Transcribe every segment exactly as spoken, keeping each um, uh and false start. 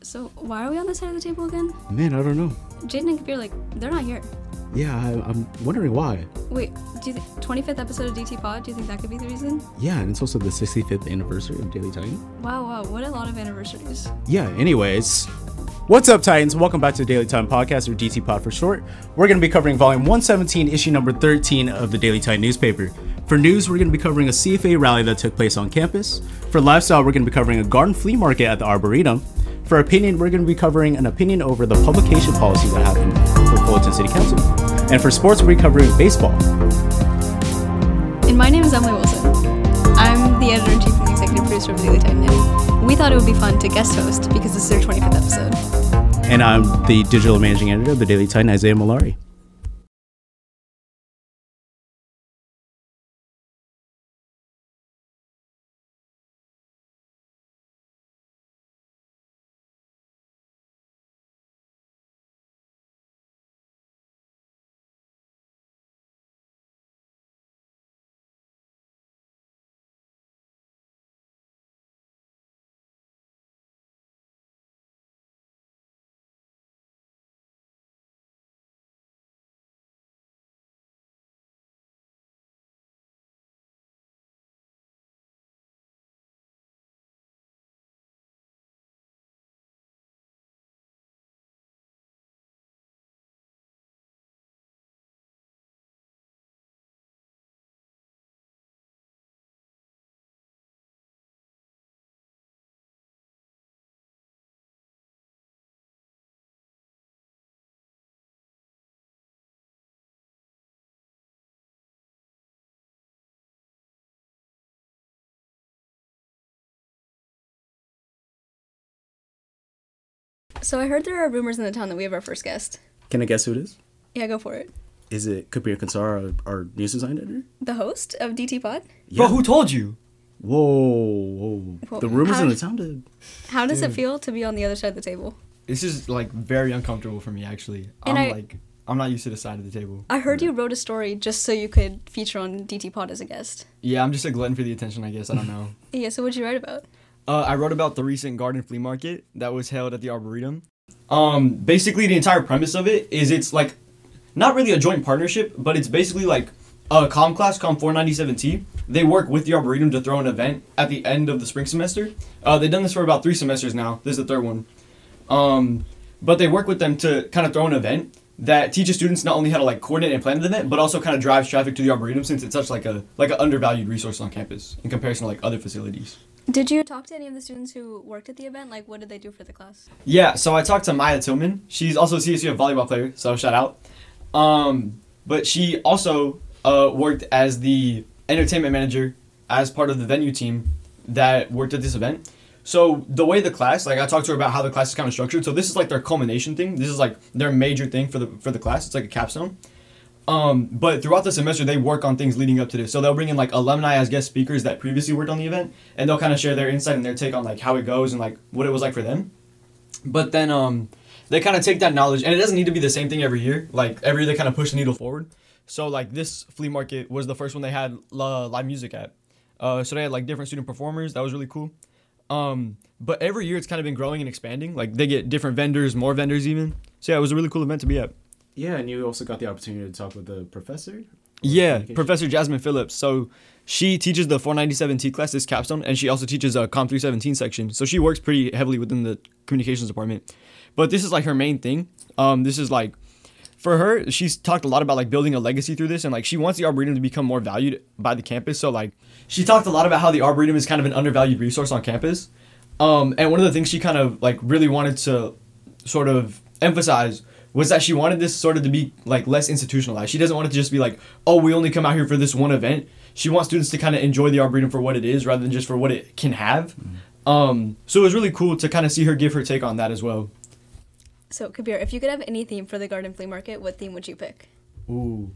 So why are we on this side of the table again? Man, I don't know. Jaden and Kabir, like, they're not here. Yeah, I, I'm wondering why. Wait, do you think twenty-fifth episode of D T Pod? Do you think that could be the reason? Yeah, and it's also the sixty-fifth anniversary of Daily Titan. Wow, wow, what a lot of anniversaries. Yeah, anyways. What's up, Titans? Welcome back to the Daily Titan Podcast, or D T Pod for short. We're going to be covering volume one seventeen, issue number thirteen of the Daily Titan newspaper. For news, we're going to be covering a C F A rally that took place on campus. For lifestyle, we're going to be covering a garden flea market at the Arboretum. For opinion, we're going to be covering an opinion over the publication policy that happened for Fullerton City Council. And for sports, we're covering baseball. And my name is Emily Wilson. I'm the editor-in-chief and the executive producer of the Daily Titan. And we thought it would be fun to guest host because this is our twenty-fifth episode. And I'm the digital managing editor of the Daily Titan, Isaiah Malari. So I heard there are rumors in the town that we have our first guest. Can I guess who it is? Yeah, go for it. Is it Kabir Kansar, our, our news design editor? The host of D T Pod? Yeah. Bro, who told you? Whoa, whoa. Well, the rumors how- in the town did... How does Dude. it feel to be on the other side of the table? This is like very uncomfortable for me actually. And I'm I- like I'm not used to the side of the table. I heard you wrote a story just so you could feature on D T Pod as a guest. Yeah, I'm just a glutton for the attention, I guess. I don't know. Yeah, so what'd you write about? Uh, I wrote about the recent garden flea market that was held at the Arboretum. Um, basically, the entire premise of it is it's like not really a joint partnership, but it's basically like a comm class, comm four ninety-seven T. They work with the Arboretum to throw an event at the end of the spring semester. Uh, they've done this for about three semesters now. This is the third one. Um, but they work with them to kind of throw an event that teaches students not only how to like coordinate and plan the event, but also kind of drives traffic to the Arboretum since it's such like a like an undervalued resource on campus in comparison to like other facilities. Did you talk to any of the students who worked at the event? Like, what did they do for the class? Yeah, so I talked to Maya Tillman. She's also a C S U volleyball player, so shout out. Um, but she also uh, worked as the entertainment manager as part of the venue team that worked at this event. So the way the class, like I talked to her about how the class is kind of structured. So this is like their culmination thing. This is like their major thing for the for the class. It's like a capstone. Um, but throughout the semester, they work on things leading up to this. So they'll bring in like alumni as guest speakers that previously worked on the event, and they'll kind of share their insight and their take on like how it goes and like what it was like for them. But then um, they kind of take that knowledge, and it doesn't need to be the same thing every year. Like every year, they kind of push the needle forward. So like this flea market was the first one they had uh, live music at. Uh, so they had like different student performers. That was really cool. Um, but every year it's kind of been growing and expanding. Like they get different vendors, more vendors even. So yeah, it was a really cool event to be at. Yeah, and you also got the opportunity to talk with the professor? Yeah, Professor Jasmine Phillips. So she teaches the four ninety-seven T class, this capstone, and she also teaches a comm three seventeen section. So she works pretty heavily within the communications department. But this is like her main thing. Um, this is like, for her, she's talked a lot about like building a legacy through this, and like she wants the Arboretum to become more valued by the campus. So like, she talked a lot about how the Arboretum is kind of an undervalued resource on campus. Um, and one of the things she kind of like really wanted to sort of emphasize was that she wanted this sort of to be like less institutionalized. She doesn't want it to just be like, oh, we only come out here for this one event. She wants students to kind of enjoy the Arboretum for what it is rather than just for what it can have. Mm-hmm. Um, so it was really cool to kind of see her give her take on that as well. So, Kabir, if you could have any theme for the garden flea market, what theme would you pick? Ooh.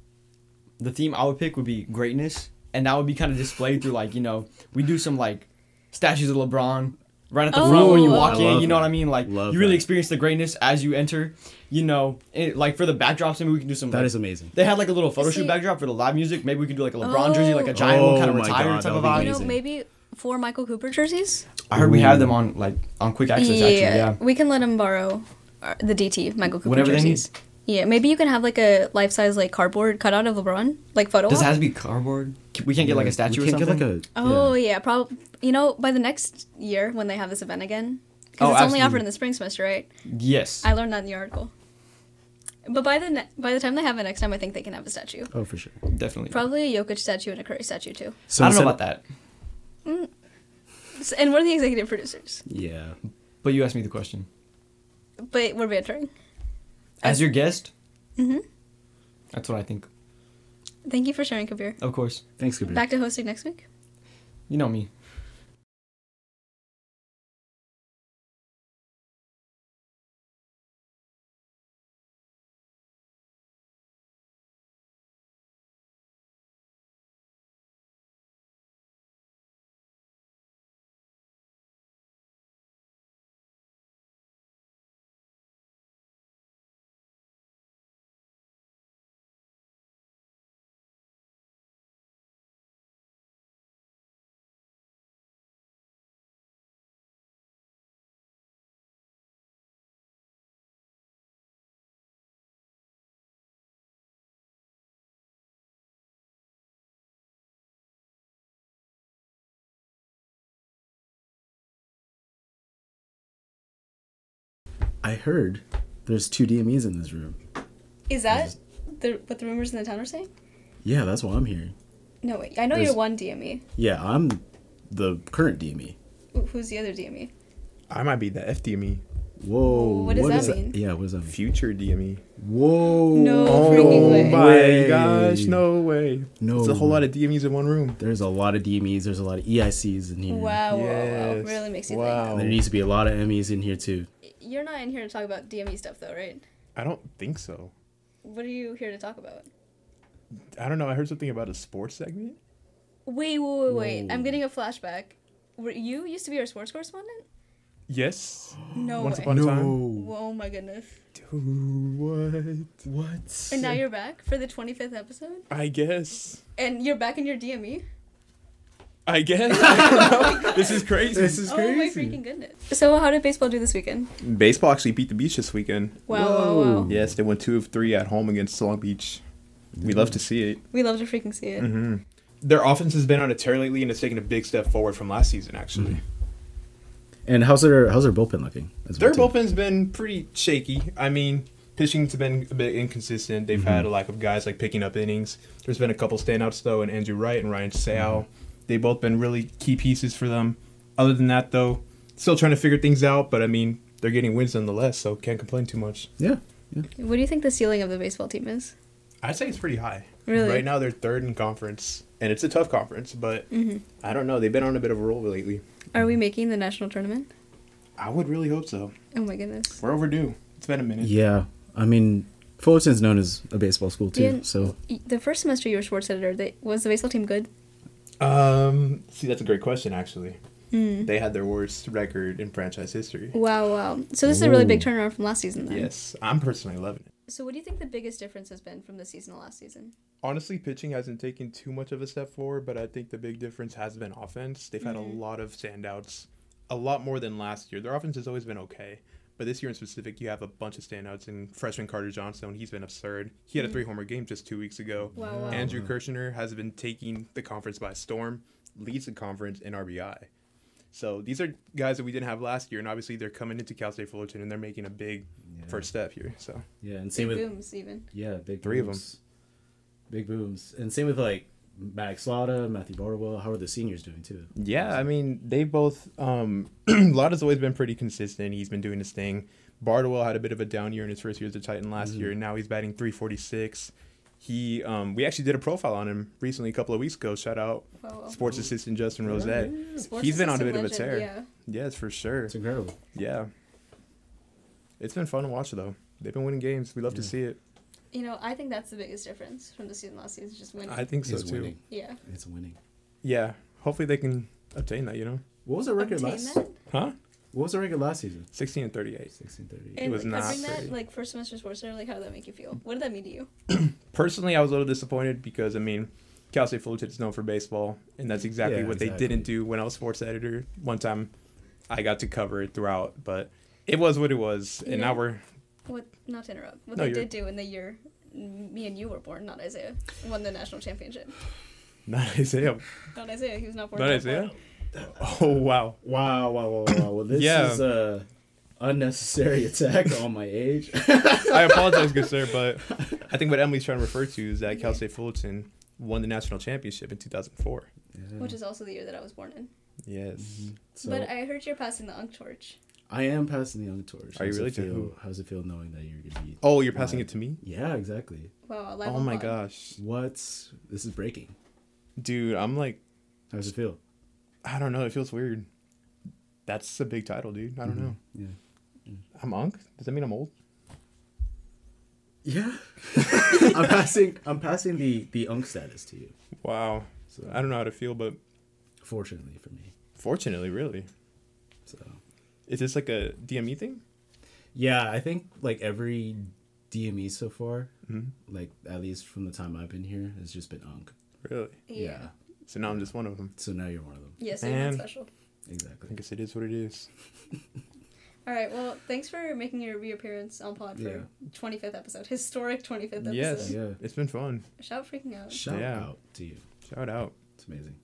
The theme I would pick would be greatness. And that would be kind of displayed through like, you know, we do some like statues of LeBron right at the Oh, front when you I walk in, love you know that. what I mean? Like, Love you really that. experience the greatness as you enter, you know. It, like, for the backdrops, maybe we can do some... That like, is amazing. They had, like, a little photo shoot See- backdrop for the live music. Maybe we could do, like, a LeBron jersey, like a giant Oh. one, kind of Oh my retire God, type that of would be vibe. You know, amazing. maybe four Michael Cooper jerseys? I heard we have them on like on quick access. yeah, Actually, yeah. we can let him borrow uh, the D T Michael Cooper Whatever they jerseys. Yeah, maybe you can have like a life size like cardboard cutout of LeBron, like photo. Does it op. have to be cardboard? We can't get like a statue we or can't something. get like a. Oh yeah, probably. You know, by the next year when they have this event again, because Oh, it's only absolutely. offered in the spring semester, right? Yes. I learned that in the article. But by the ne- by the time they have it next time, I think they can have a statue. Oh, for sure. Definitely. Probably a Jokic statue and a Curry statue too. So I don't know instead- about that. S- And we're the executive producers, Yeah. But you asked me the question. but we're bantering. As your guest, Mm-hmm. that's what I think. Thank you for sharing, Kabir. Of course. Thanks, Kabir. Back to hosting next week. You know me. I heard there's two D M Es in this room. Is that the what the rumors in the town are saying? Yeah, that's what I'm hearing. No, wait. I know There's- you're one D M E. Yeah, I'm the current D M E. Wh- Who's the other D M E? I might be the F D M E, Whoa. What does that is mean? Yeah, what does that mean? future D M E. Whoa. No Oh freaking way. my way. gosh, no way. No. It's a whole lot of D M Es in one room. There's a lot of D M Es. There's a lot of E I Cs in here. Wow, wow, wow. Yes. Really makes you Wow. There needs to be a lot of M Es in here too. think. You're not in here to talk about D M E stuff, though, right? I don't think so. What are you here to talk about? I don't know. I heard something about a sports segment. Wait, wait, wait, wait. I'm Whoa. getting a flashback. Were you used to be our sports correspondent? Yes. No Once way. upon a time. Oh my goodness. Dude, what? What? And now you're back for the twenty-fifth episode? I guess. And you're back in your D M E? I guess. I don't know. This is crazy. This is Oh my crazy. freaking goodness. So how did baseball do this weekend? Baseball actually beat the Beach this weekend. Wow, Whoa. wow, wow. Yes, they won two of three at home against Long Beach. We love to see it. We love to freaking see it. Mm-hmm. Their offense has been on a tear lately, and it's taken a big step forward from last season, actually. And how's their how's their bullpen looking? as Their well, too? bullpen's been pretty shaky. I mean, pitching's been a bit inconsistent. They've had a lack of guys like picking up innings. There's been a couple standouts though, in Andrew Wright and Ryan Seau. They've both been really key pieces for them. Other than that, though, still trying to figure things out. But I mean, they're getting wins nonetheless, so can't complain too much. Yeah. Yeah. What do you think the ceiling of the baseball team is? I'd say it's pretty high. Really? Right now, they're third in conference, and it's a tough conference. But Mhm. I don't know. They've been on a bit of a roll lately. Are we making the national tournament? I would really hope so. Oh my goodness. We're overdue. It's been a minute. Yeah. I mean, Fullerton's known as a baseball school too. Dan, So y- the first semester you were sports editor, they, was the baseball team good? Um, see, that's a great question, actually. Mm. They had their worst record in franchise history. Wow, wow. So this is a really big Ooh. turnaround from last season then. Yes, I'm personally loving it. So what do you think the biggest difference has been from this season to last season? Honestly, pitching hasn't taken too much of a step forward, but I think the big difference has been offense. They've had Mhm. a lot of standouts, a lot more than last year. Their offense has always been okay, but this year in specific, you have a bunch of standouts. And freshman Carter Johnstone, he's been absurd. He had a Mhm. three-homer game just two weeks ago. Wow, wow. Andrew Kirshner has been taking the conference by storm, leads the conference in R B I. So these are guys that we didn't have last year, and obviously they're coming into Cal State Fullerton, and they're making a big yeah. first step here. So Yeah, and same Big with booms even. yeah, big Three of booms. Big booms. And same with like Max Lauda, Matthew Bardwell. How are the seniors doing too? yeah, I mean they both. Um, Lauda's always been pretty consistent. He's been doing his thing. Bardwell had a bit of a down year in his first year as a Titan last Mhm. year, and now he's batting three forty-six. He, um, we actually did a profile on him recently, a couple of weeks ago. Shout out Wow, wow. sports assistant Justin Rosette. Sports He's been on a assistant bit of a legend, tear. Yeah. Yes, for sure. It's incredible. Yeah, it's been fun to watch though. They've been winning games. We love to Yeah. see it. You know, I think that's the biggest difference from the season last season, is just winning. I think so It's too. winning. yeah. It's winning. Yeah, hopefully they can obtain that. You know, What was the record Obtain last? that? huh? What was the record last season? Sixteen and thirty-eight. Sixteen thirty. And was like, not covering that, pretty. like first semester sports center, like how did that make you feel? What did that mean to you? Personally, I was a little disappointed because I mean, Cal State Fullerton is known for baseball, and that's exactly Yeah, what exactly. they didn't do when I was sports editor. One time, I got to cover it throughout, but it was what it was, and Yeah. now we're What? Not to interrupt. What No, they you're- did do in the year me and you were born, not Isaiah, won the national championship. not Isaiah. Not Isaiah. He was not born. Not till Isaiah. Oh wow. Wow, wow, wow, wow. Well, this Yeah. is a unnecessary attack on my age. I apologize, good sir, but I think what Emily's trying to refer to is that Cal State Fullerton won the national championship in two thousand four. Which is also the year that I was born in. Yes. So But I heard you're passing the Unk torch. I am passing the young torch. Are you How's it really? To feel- who? How's it feel knowing that you're gonna be? Oh, you're passing live? it to me? Yeah, exactly. Wow, live Oh on my pod. gosh. What? This is breaking. Dude, I'm like, How's it feel? I don't know. It feels weird. That's a big title, dude. I don't know. Yeah. I'm Unk? Does that mean I'm old? Yeah. I'm passing. I'm passing the the unk status to you. Wow. So I don't know how to feel, but fortunately for me. fortunately, really. So Is this like a D M E thing? yeah, I think like every D M E so far, Mhm. like at least from the time I've been here, has just been unk. Really? Yeah. So now I'm just one of them. So now you're one of them. Yes, yeah, so you're not Man. special. I Exactly. guess it is what it is. All right. Well, thanks for making your reappearance on pod for Yeah. twenty-fifth episode, historic twenty-fifth episode. Yes. Yeah. It's been fun. Shout freaking out. Shout Yeah. out to you. Shout out. It's amazing.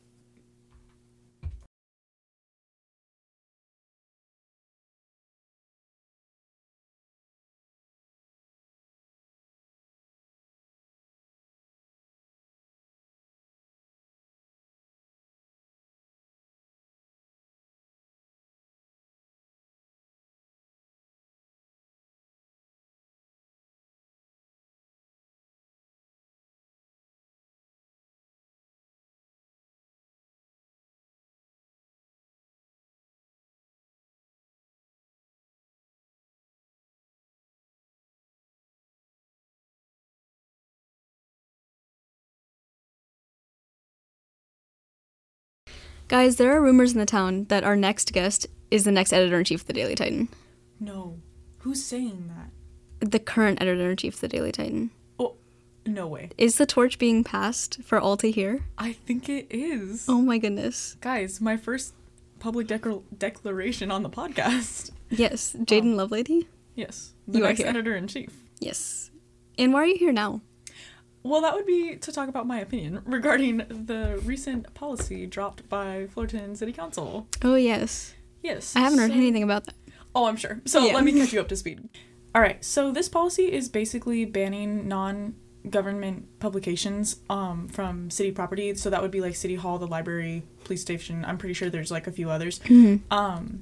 Guys, there are rumors in the town that our next guest is the next editor-in-chief of the Daily Titan. No. Who's saying that? The current editor-in-chief of the Daily Titan. Oh, no way. Is the torch being passed for all to hear? I think it is. Oh my goodness. Guys, my first public declar- declaration on the podcast. Yes, Jaden Lovelady? Yes. The You are next here. editor-in-chief. Yes. And why are you here now? Well, that would be to talk about my opinion regarding the recent policy dropped by Fullerton City Council. Oh, yes. Yes. I haven't heard so- anything about that. Oh, I'm sure. So Yeah. let me catch you up to speed. All right. So this policy is basically banning non-government publications um, from city property. So that would be like City Hall, the library, police station. I'm pretty sure there's like a few others. Um,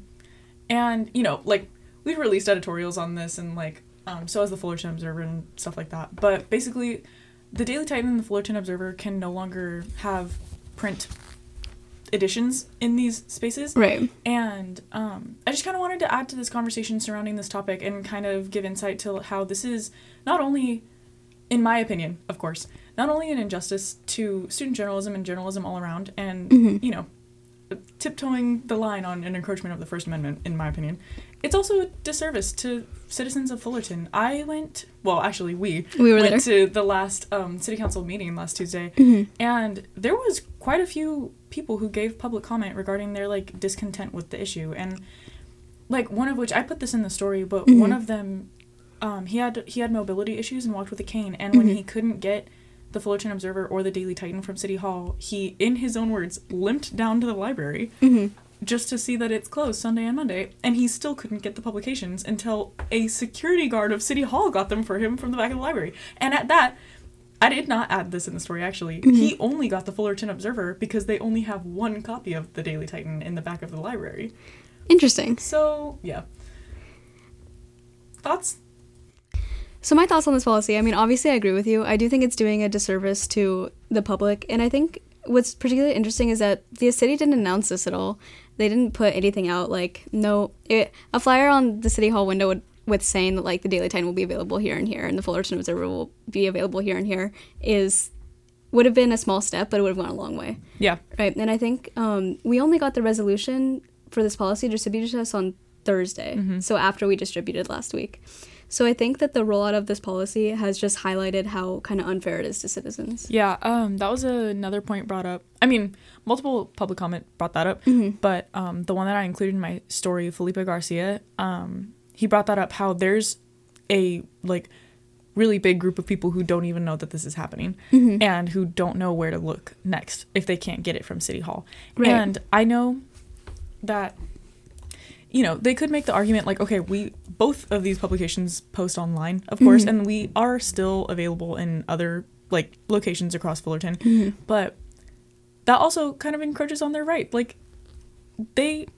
and you know, like we've released editorials on this, and like um, so has the Fullerton Observer and stuff like that. But basically, the Daily Titan and the Fullerton Observer can no longer have print editions in these spaces. Right. And um, I just kind of wanted to add to this conversation surrounding this topic and kind of give insight to how this is not only, in my opinion, of course, not only an injustice to student journalism and journalism all around, and, you know, tiptoeing the line on an encroachment of the First Amendment, in my opinion, it's also a disservice to citizens of Fullerton. I went, well, actually, we, We were went there. to the last um, city council meeting last Tuesday, and there was quite a few people who gave public comment regarding their, like, discontent with the issue. And, like, one of which, I put this in the story, but one of them, um, he had he had mobility issues and walked with a cane, and when he couldn't get the Fullerton Observer or the Daily Titan from City Hall, he, in his own words, limped down to the library just to see that it's closed Sunday and Monday, and he still couldn't get the publications until a security guard of City Hall got them for him from the back of the library. And at that, I did not add this in the story, actually. He only got the Fullerton Observer because they only have one copy of the Daily Titan in the back of the library. Interesting. So, yeah. Thoughts? So my thoughts on this policy, I mean, obviously I agree with you. I do think it's doing a disservice to the public, and I think what's particularly interesting is that the city didn't announce this at all. They didn't put anything out, like, no, it, a flyer on the City Hall window would, with saying that, like, the Daily Titan will be available here and here, and the Fullerton Observer will be available here and here, is, would have been a small step, but it would have gone a long way. Yeah. Right, and I think um, we only got the resolution for this policy distributed to us on Thursday, so after we distributed last week. So I think that the rollout of this policy has just highlighted how kind of unfair it is to citizens. Yeah, um, that was another point brought up. I mean, multiple public comment brought that up, Mm-hmm. but um, the one that I included in my story, Felipe Garcia, um, he brought that up, how there's a, like, really big group of people who don't even know that this is happening Mm-hmm. and who don't know where to look next if they can't get it from City Hall. Right. And I know that, you know, they could make the argument like, okay, we both of these publications post online, of course, Mhm. and we are still available in other like locations across Fullerton, Mhm. but that also kind of encroaches on their right. Like, they,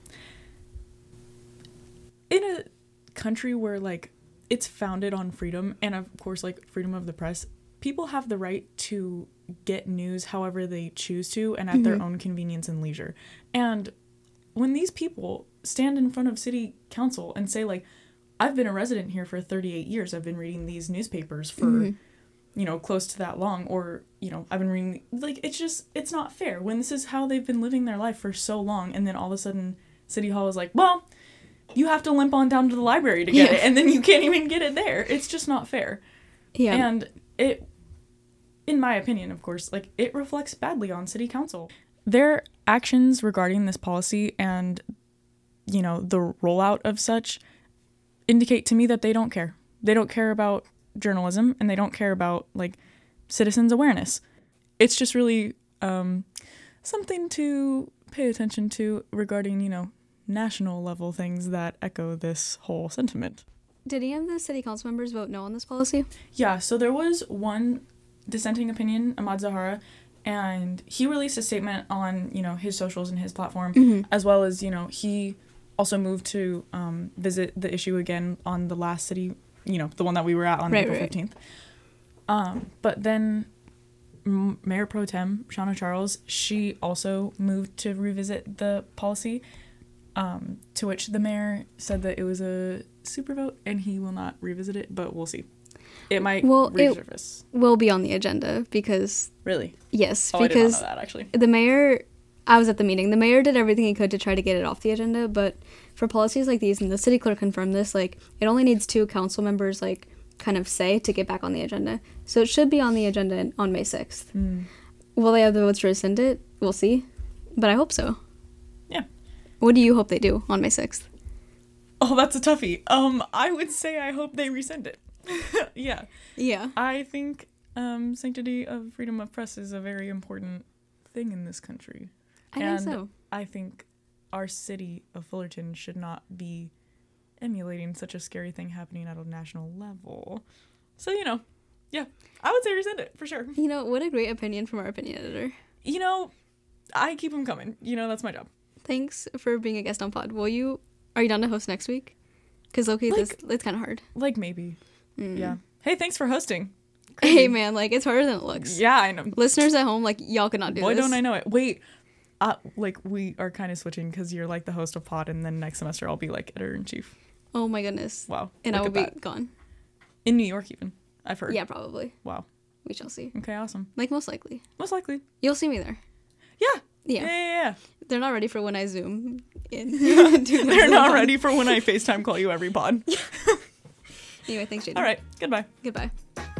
in a country where like it's founded on freedom and of course like freedom of the press, people have the right to get news however they choose to and at their Mhm. own convenience and leisure. And when these people stand in front of city council and say like, I've been a resident here for thirty-eight years, I've been reading these newspapers for Mhm. you know, close to that long, or, you know, I've been reading, like, it's just, it's not fair when this is how they've been living their life for so long, and then all of a sudden City Hall is like, well, you have to limp on down to the library to get Yeah. it, and then you can't even get it there. It's just not fair. Yeah. And it, in my opinion, of course, like, it reflects badly on city council. Their actions regarding this policy and, you know, the rollout of such indicate to me that they don't care. They don't care about journalism, and they don't care about like citizens awareness. It's just really um something to pay attention to regarding, you know, national level things that echo this whole sentiment. Did any of the city council members vote no on this policy? Yeah, so there was one dissenting opinion, Ahmad Zahara, and he released a statement on, you know, his socials and his platform, Mhm. as well as, you know, he also moved to um visit the issue again on the last city, you know, the one that we were at on Right, April right. fifteenth. Um, but then M- Mayor Pro Tem Shauna Charles, she also moved to revisit the policy, um, to which the mayor said that it was a super vote and he will not revisit it, but we'll see. It might Well, it- resurface. Will be on the agenda because, Really? yes, Oh, I did not because know that, actually. the mayor, I was at the meeting, the mayor did everything he could to try to get it off the agenda, but for policies like these, and the city clerk confirmed this, like, it only needs two council members, like, kind of say to get back on the agenda. So it should be on the agenda in- on May sixth. Mm. Will they have the votes to rescind it? We'll see. But I hope so. Yeah. What do you hope they do on May sixth? Oh, that's a toughie. Um, I would say I hope they rescind it. Yeah. Yeah. I think um, sanctity of freedom of press is a very important thing in this country. I and think so. I think our city of Fullerton should not be emulating such a scary thing happening at a national level. So, you know, yeah, I would say rescind it for sure. You know, what a great opinion from our opinion editor. You know, I keep them coming. You know, that's my job. Thanks for being a guest on Pod. Will you, are you down to host next week? Because, okay, this, Like- it's kind of hard. Like, maybe. Mm. Yeah. Hey, thanks for hosting. Hey, man, like, it's harder than it looks. Yeah, I know. Listeners at home, like, y'all could not do Boy, this. don't I know it. Wait, uh, like, we are kind of switching because you're, like, the host of Pod, and then next semester I'll be, like, editor-in-chief. Oh, my goodness. Wow. And I Look will at be that. gone. In New York, even. I've heard. Yeah, probably. Wow. We shall see. Okay, awesome. Like, most likely. Most likely. You'll see me there. Yeah. Yeah. Yeah, yeah, yeah. They're not ready for when I Zoom in. They're not ready for when I FaceTime call you every pod. Anyway, thanks, Jaden. All right. Goodbye. Goodbye.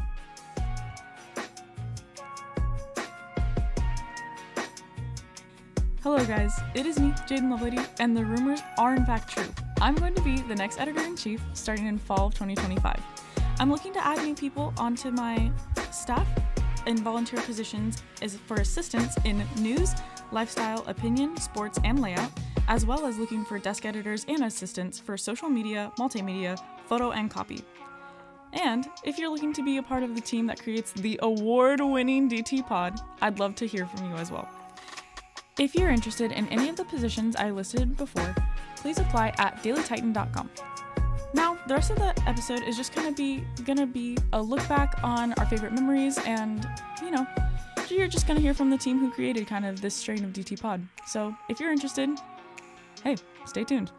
Hello, guys. It is me, Jaden Lovelady, and the rumors are in fact true. I'm going to be the next editor-in-chief starting in fall of twenty twenty-five. I'm looking to add new people onto my staff in volunteer positions as for assistance in news, lifestyle, opinion, sports, and layout, as well as looking for desk editors and assistants for social media, multimedia, photo, and copy. And if you're looking to be a part of the team that creates the award-winning D T Pod, I'd love to hear from you as well. If you're interested in any of the positions I listed before, please apply at daily titan dot com. Now, the rest of the episode is just gonna be gonna be a look back on our favorite memories, and you know, you're just gonna hear from the team who created kind of this strain of D T Pod. So if you're interested, hey, stay tuned.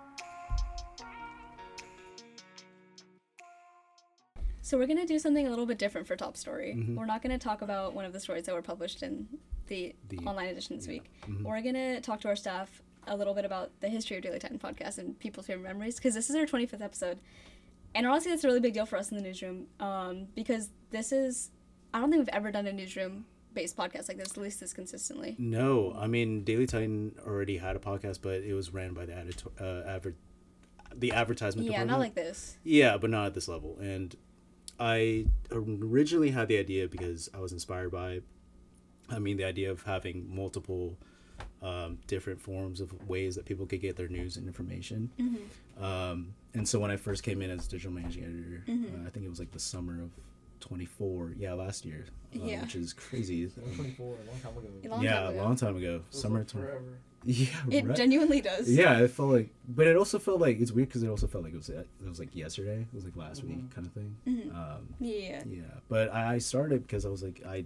So we're going to do something a little bit different for Top Story. Mhm. We're not going to talk about one of the stories that were published in the, The- online edition this week. Mhm. We're going to talk to our staff a little bit about the history of Daily Titan podcast and people's favorite memories, because this is our twenty-fifth episode. and honestly, that's a really big deal for us in the newsroom, um, because this is, I don't think we've ever done a newsroom-based podcast like this, at least this consistently. No, I mean Daily Titan already had a podcast, but it was ran by the editor, uh, adver- the advertisement Yeah, department. not like this. Yeah, but not at this level. And I originally had the idea because I was inspired by, I mean, the idea of having multiple um, different forms of ways that people could get their news and information. Mm-hmm. Um, and so when I first came in as digital managing editor, Mm-hmm. uh, I think it was like the summer of twenty-four, yeah, last year, uh, Yeah. which is crazy. twenty-four, a long time ago. A long yeah, time a ago. long time ago, summer twenty. Yeah, It right. genuinely does. Yeah, it felt like, but it also felt like it's weird because it also felt like it was it was like yesterday. It was like last Mm-hmm. week kind of thing. Mhm. Um, Yeah. yeah, but I, I started because I was like, I,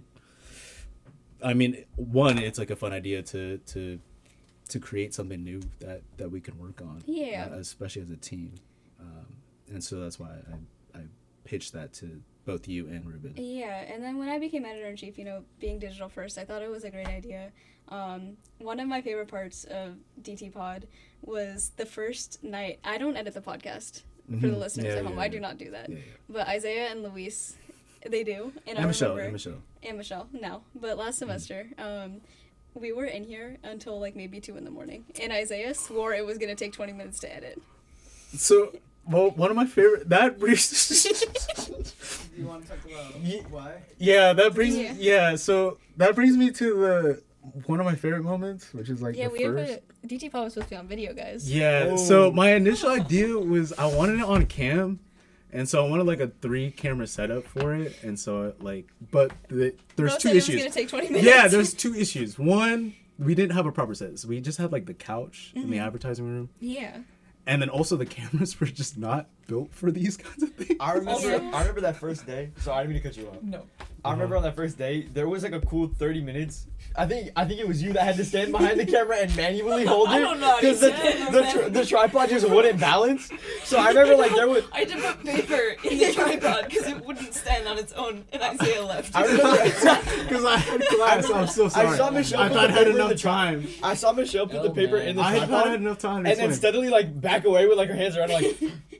I mean, one, it's like a fun idea to to to create something new that that we can work on. Yeah. uh, especially as a team, um, and so that's why I I pitched that to both you and Ruben. Yeah, and then when I became editor in chief, you know, being digital first, I thought it was a great idea. Um, one of my favorite parts of D T Pod was the first night. I don't edit the podcast for the Mhm. listeners Yeah, at home. yeah, I do yeah. not do that. Yeah, yeah. But Isaiah and Luis, they do. And, I And Michelle, remember, and Michelle. and Michelle, no. But last semester, um, we were in here until like maybe two in the morning, and Isaiah swore it was gonna take twenty minutes to edit. So, well, one of my favorite that brings. You want to talk about Ye- why? Yeah, that brings Yeah. yeah. So that brings me to the one of my favorite moments, which is like Yeah, the we first. have a D T Pod was supposed to be on video, guys. Yeah. Oh. So my initial idea was I wanted it on cam, and so I wanted like a three camera setup for it, and so like, but the, there's Bro two said it was issues. gonna take twenty minutes. Yeah, there's two issues. One, we didn't have a proper set, so we just had like the couch in Mm-hmm. the advertising room, Yeah. and then also the cameras were just not built for these kinds of things. I remember. Also- I remember that first day. So I didn't mean to cut you off. No. I remember on that first day, there was like a cool thirty minutes. I think I think it was you that had to stand behind the camera and manually hold it. I don't know how to Because the, stand the, on tr- that. the tripod just wouldn't balance. So I remember like there was. I had to put paper in the tripod because it wouldn't stand on its own, and Isaiah left. I remember. Because I had class, I'm so sorry. I saw Michelle I put thought I the had paper in enough the tri- time. I saw Michelle put the Oh, paper man. in the I tripod. thought I had enough time. to and then swim. steadily like back away with like her hands around like.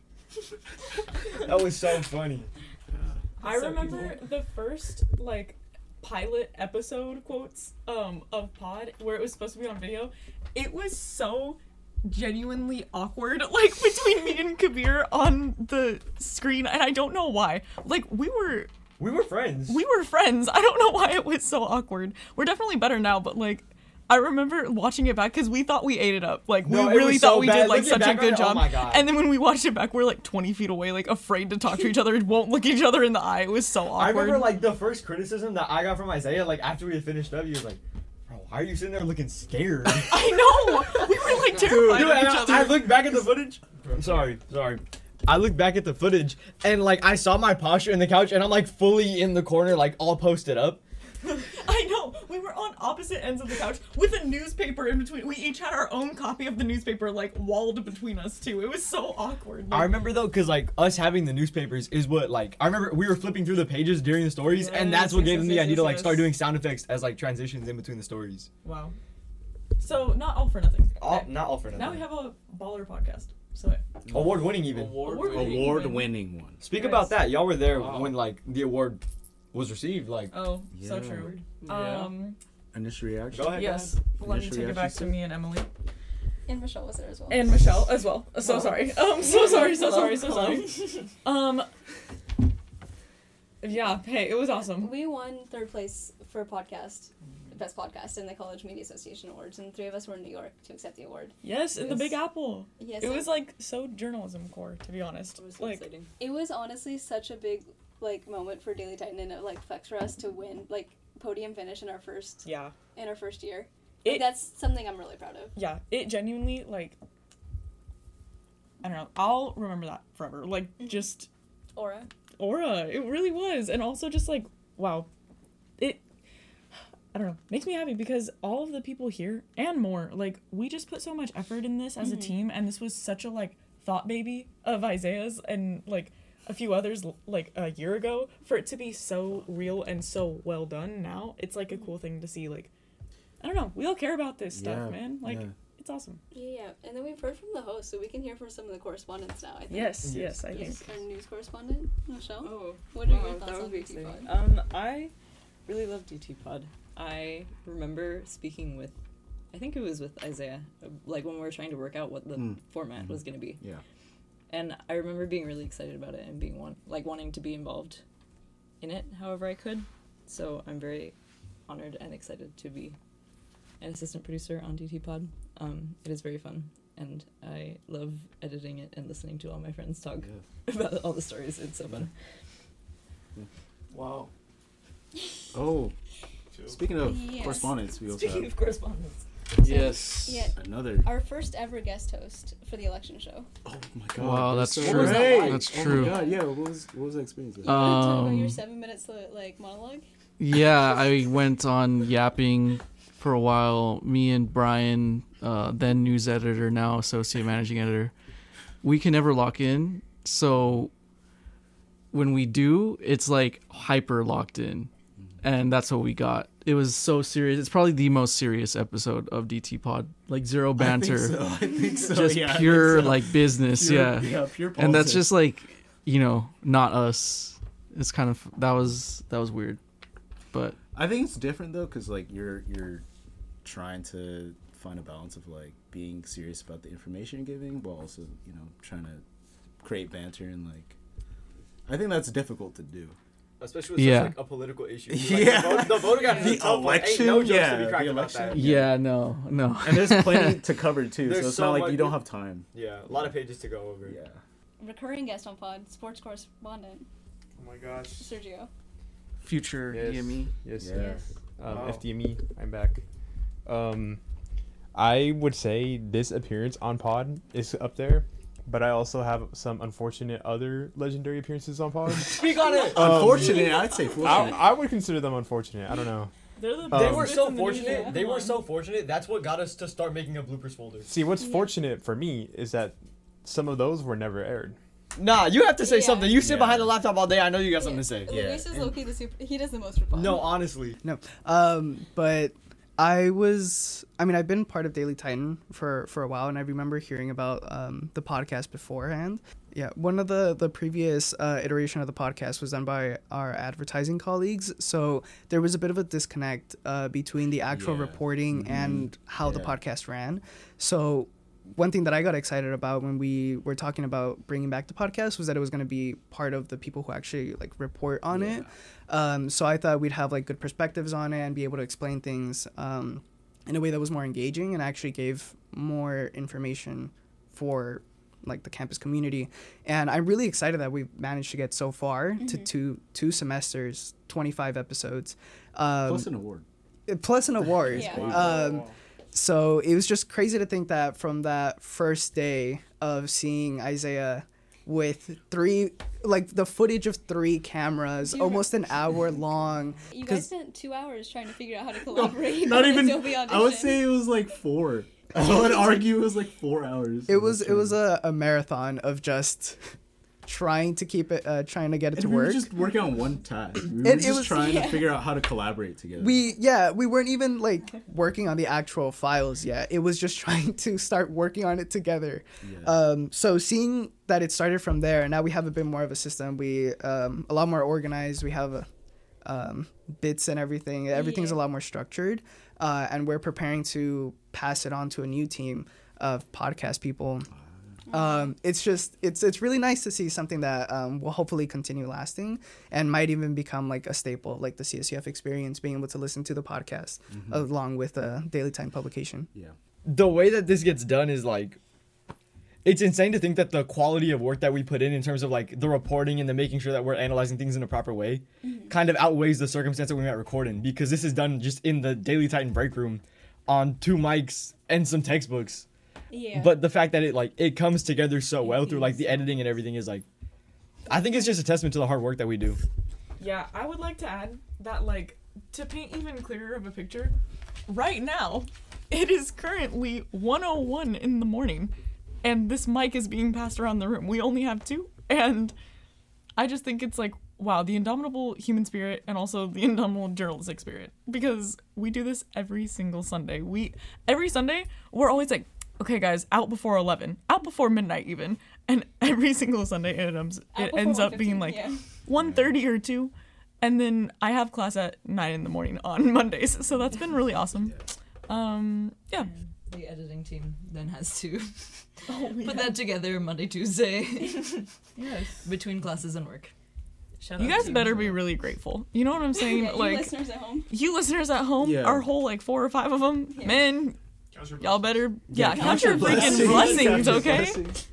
That was so funny. I So remember the first like pilot episode quotes um of Pod where it was supposed to be on video. It was so genuinely awkward like between me and Kabir on the screen, and I don't know why. Like we were We were friends. we were friends. I don't know why it was so awkward. We're definitely better now, but like I remember watching it back because we thought we ate it up. Like No, we it really was thought so we bad. did like Looking such a back on good it, oh job. my God. And then when we watched it back, we're like twenty feet away, like afraid to talk to each other, won't look each other in the eye. It was so awkward. I remember like the first criticism that I got from Isaiah, like after we had finished up, he was like, "Bro, why are you sitting there looking scared?" I know. We were like terrified Dude, of and each I, other. I looked back at the footage. I'm sorry, sorry. I looked back at the footage and like I saw my posture in the couch and I'm like fully in the corner, like all posted up. I know. We were on opposite ends of the couch with a newspaper in between. We each had our own copy of the newspaper like walled between us too. It was so awkward. I Like, remember though, cause like us having the newspapers is what like I remember we were flipping through the pages during the stories, and Yes, that's what yes, gave yes, them the yes, idea to like yes, start yes. doing sound effects as like transitions in between the stories. wow. So not all for nothing. All, Okay. not all for nothing. Now we have a baller podcast. So award winning even. Award-winning. Award-winning one. Speak Yes. about that. Y'all were there Wow. when like the award was received. Like, oh, so Yeah. true. Yeah. Um, Initial reaction. go ahead. yes. Let me Initial take it back reaction, to me and Emily And Michelle was there as well. and Michelle as well. So Wow. sorry. Um, so sorry. So sorry. So Hello. sorry. Um. Yeah. Hey, it was awesome. We won third place for podcast, best podcast in the College Media Association Awards, and three of us were in New York to accept the award. Yes, in the Yes. Big Apple. Yes, It was like so journalism core, to be honest. It was so Like, exciting. it was honestly such a big like moment for Daily Titan, and it like flex for us to win like podium finish in our first yeah, in our first year. It- Like, that's something I'm really proud of. yeah. It genuinely like. I don't know. I'll remember that forever. Like just Aura. aura. It really was, and also just like wow, it. I don't know. Makes me happy because all of the people here and more, like we just put so much effort in this as a team, and this was such a like thought baby of Isaiah's and like a few others l- like a year ago. For it to be so real and so well done now, it's like a cool thing to see. Like I don't know. We all care about this stuff, Yeah, man. Like yeah. It's awesome. Yeah, yeah. And then we've heard from the host, so we can hear from some of the correspondents now, I think. Yes, yes, I think. Yes. Our news correspondent, Michelle. Oh, What are wow, your thoughts that would on be D T exciting. Pod? Um, I really love D T Pod. I remember speaking with, I think it was with Isaiah, uh, like when we were trying to work out what the Mm. format was going to be. Yeah. And I remember being really excited about it and being one, like wanting to be involved in it however I could. So I'm very honored and excited to be an assistant producer on D T Pod. Um, it is very fun, and I love editing it and listening to all my friends talk Yeah. about all the stories. It's so fun. Wow. Oh, speaking of Yes. correspondence, we also Speaking have of correspondence. Yes. Yeah, another. our first ever guest host for the election show. Oh my god! Wow, that's so true. great. That's Oh true. my god, yeah. What was what was that experience like? You want to talk about your Um, seven minutes like monologue? Yeah, I went on yapping for a while. Me and Brian, uh, then news editor, now associate managing editor, we can never lock in. So when we do, it's like hyper locked in. And that's what we got. It was so serious. It's probably the most serious episode of D T Pod. Like zero banter. I think so. I think so. Just yeah, I think pure so. like business. Pure- yeah. yeah, pure And that's politics. just like, you know, not us. It's kind of that was that was weird. But I think it's different though, because like you're you're trying to find a balance of like being serious about the information you're giving, but also you know trying to create banter and like. I think that's difficult to do. Especially with Yeah. such, like, a political issue. Yeah. Like, the, vote, the voter got The tough one. Ain't no election, jokes to yeah, be cracked the about election. that. yeah, no, no. And there's plenty to cover too, There's so it's so not like much- you don't have time. Yeah, a lot of pages to go over. Yeah. Recurring guest on pod, sports correspondent, Oh my gosh. Sergio. Future Yes. E M E. Yes. Yeah. Yes. Um, Wow. F D M E, I'm back. Um, I would say this appearance on Pod is up there, but I also have some unfortunate other legendary appearances on Pod. Speak on it. Unfortunate, I'd say I, fortunate. I would consider them unfortunate. I don't know. They're the They Um, were bits so in the news, fortunate. yeah. They Come were on. so fortunate. That's what got us to start making a bloopers folder. See, what's Yeah. fortunate for me is that some of those were never aired. Nah, you have to say Yeah. something. You sit Yeah. behind the laptop all day. I know you got something to say. Yeah. Luis is low key the super. He does the most for pod. No, honestly. No. Um, but I was, I mean, I've been part of Daily Titan for, for a while, and I remember hearing about um, the podcast beforehand. Yeah, one of the, the previous uh, iteration of the podcast was done by our advertising colleagues, so there was a bit of a disconnect uh, between the actual Yeah. reporting and how the Yeah. podcast ran. So one thing that I got excited about when we were talking about bringing back the podcast was that it was going to be part of the people who actually like report on Yeah. it. Um, so I thought we'd have like good perspectives on it and be able to explain things um, in a way that was more engaging and actually gave more information for like the campus community. And I'm really excited that we've managed to get so far to two two semesters, twenty-five episodes, um, Plus an award. plus an award. Yeah. Um, so it was just crazy to think that from that first day of seeing Isaiah with three, like the footage of three cameras, Do you almost an hour long. You 'cause- guys spent two hours trying to figure out how to collaborate. Not on even. Adobe I would Audition. say it was like four. I would argue it was like four hours. It was it was a, a marathon of just trying to keep it, uh, trying to get it And to we were work. just working on one task. We were And it just was- trying yeah. to figure out how to collaborate together. We yeah, we weren't even like working on the actual files yet. It was just trying to start working on it together. Yeah. Um, so seeing that it started from there, and now we have a bit more of a system. We um, a lot more organized. We have a, um, bits and everything. Everything's Yeah. a lot more structured, uh, and we're preparing to pass it on to a new team of podcast people. Um, it's just it's it's really nice to see something that um, will hopefully continue lasting and might even become like a staple, like the C S U F experience, being able to listen to the podcast along with a Daily Time publication. yeah. The way that this gets done is like, it's insane to think that the quality of work that we put in in terms of like the reporting and the making sure that we're analyzing things in a proper way kind of outweighs the circumstance that we might record in, because this is done just in the Daily Titan break room on two mics and some textbooks. Yeah. But the fact that it like it comes together so well through like the editing and everything is like, I think it's just a testament to the hard work that we do. Yeah, I would like to add that, like, to paint even clearer of a picture, right now, it is currently one oh one in the morning, and this mic is being passed around the room. We only have two, and I just think it's like, wow, the indomitable human spirit and also the indomitable journalistic spirit, because we do this every single Sunday. We every Sunday we're always like, okay, guys, out before eleven, out before midnight even, and every single Sunday it ends Out it before ends up one being fifteen, like yeah. one thirty or two, and then I have class at nine in the morning on Mondays, so that's been really awesome. Um, yeah. The editing team then has to Oh, put yeah. that together Monday, Tuesday Yes. between classes and work. Shout You out guys to better be really grateful. You know what I'm saying? Yeah, you like listeners at home. you listeners at home, Yeah. our whole like four or five of them, Yeah. man, y'all better yeah, count count your your freaking blessings. blessings, Count your okay? blessings.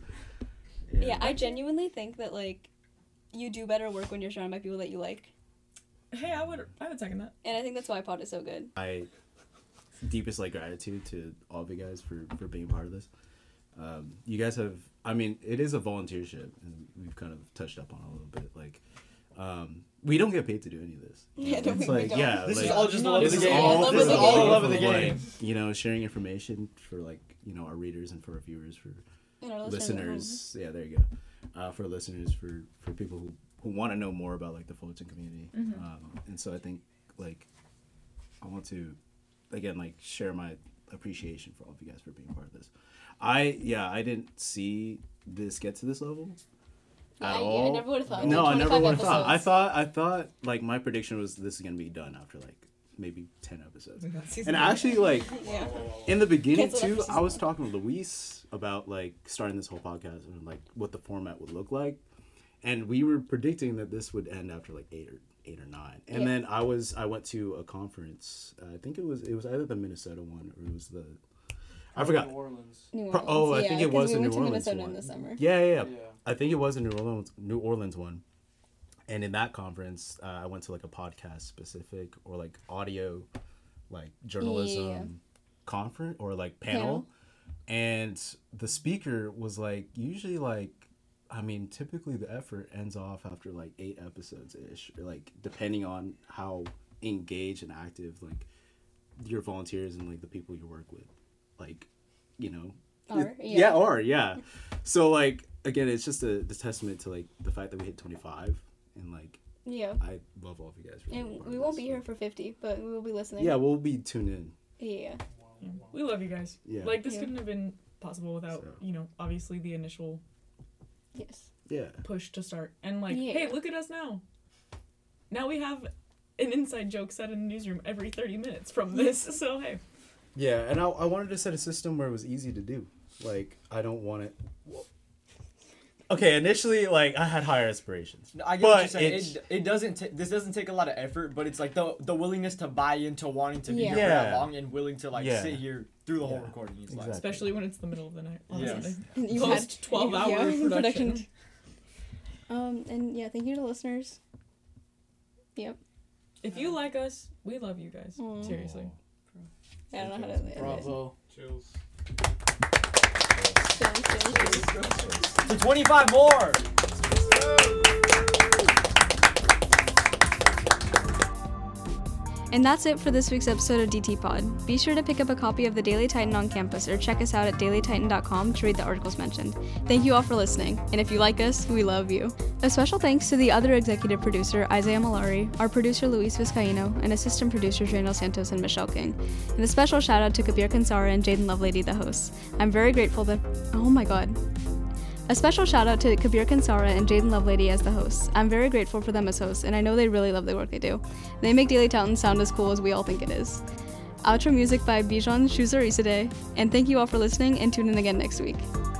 Yeah, I genuinely think that like you do better work when you're surrounded by people that you like, Hey, I would I would second that. and I think that's why Pod is so good. I deepest like gratitude to all of you guys for for being part of this. Um, you guys have, I mean, it is a volunteership, and we've kind of touched up on it a little bit. Like, um, we don't get paid to do any of this. Yeah, it's no, we- we like, don't. yeah, This like, is all just the love this of is the game. all, love this of is the all game. love of the Like, game. You know, sharing information for like you know our readers and for our viewers, for And our listeners at home. listeners. Yeah, there you go. Uh, for listeners, for for people who who want to know more about like the Fullerton community, Mm-hmm. um, and so I think like I want to again like share my appreciation for all of you guys for being part of this. I yeah, I didn't see this get to this level at I, all. yeah, I never would have thought. No, I never twenty-five would have thought. I episodes. thought I thought like my prediction was this is gonna be done after like maybe ten episodes. And actually like Yeah. in the beginning Cancel too, after I was season talking to Luis about like starting this whole podcast and like what the format would look like. And we were predicting that this would end after like eight or eight or nine. And Yeah. then I was I went to a conference. Uh, I think it was it was either the Minnesota one or it was the I forgot. New Orleans. New Pro- Orleans. oh, I yeah, think it 'cause was we the New went to Orleans Minnesota one. in the summer. Yeah, yeah, yeah. Yeah. I think it was the New Orleans New Orleans one. And in that conference, uh, I went to like a podcast specific or like audio, like journalism Yeah. conference or like panel. Panel. And the speaker was like, usually like, I mean, typically the effort ends off after like eight episodes ish, like depending on how engaged and active like your volunteers and like the people you work with, like, you know, Are, yeah, yeah. are yeah. So like again, it's just a, a testament to like the fact that we hit twenty-five and like Yeah. I love all of you guys. For being And part we of won't this. be here for fifty, but we will be listening. Yeah, we'll be tuned in. Yeah. We love you guys. Yeah. Like this Yeah. couldn't have been possible without, So. you know, obviously the initial Yes. Yeah. push to start. And like, Yeah. hey, look at us now. Now we have an inside joke set in the newsroom every thirty minutes from this. So hey. Yeah, and I, I wanted to set a system where it was easy to do. Like, I don't want it. Okay, initially, like, I had higher aspirations. I get But what you're saying. it's- It, it doesn't. ta- this doesn't take a lot of effort, but it's like the the willingness to buy into wanting to be Yeah. here for that Yeah. long and willing to like Yeah. sit here through the whole Yeah. recording. It's Exactly. Especially when it's the middle of the night on Yeah. Sunday. You Post had- twelve hour yeah, production. Um, and yeah, thank you to listeners. Yep. If you like us, we love you guys. Aw. Seriously. I don't know how to end it. Bravo. Chills. Chills, chills, chills. To twenty-five more. And that's it for this week's episode of D T Pod. Be sure to pick up a copy of the Daily Titan on campus or check us out at daily titan dot com to read the articles mentioned. Thank you all for listening, and if you like us, we love you. A special thanks to the other executive producer, Isaiah Malari, our producer, Luis Vizcaino, and assistant producers, Randall Santos and Michelle King. And a special shout out to Kabir Kansara and Jaden Lovelady, the hosts. I'm very grateful that. Oh my god. A special shout out to Kabir Kansara and Jaden Lovelady as the hosts. I'm very grateful for them as hosts, and I know they really love the work they do. They make Daily Titan sound as cool as we all think it is. Outro music by Bijan Shuzarisade, and thank you all for listening, and tune in again next week.